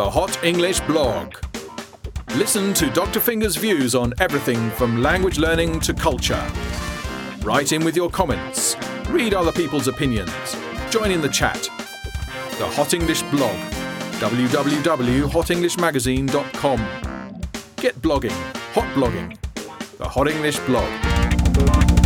The Hot English Blog. Listen to Dr. Finger's views on everything from language learning to culture. Write in with your comments. Read other people's opinions. Join in the chat. The Hot English Blog. www.hotenglishmagazine.com. Get blogging. Hot blogging. The Hot English Blog.